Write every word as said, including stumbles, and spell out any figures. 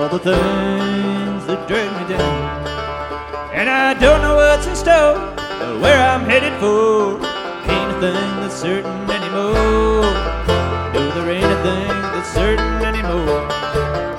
all the things that drag me down. And I don't know what's in store or where I'm headed for. Ain't a thing that's certain anymore. No, there ain't a thing that's certain anymore.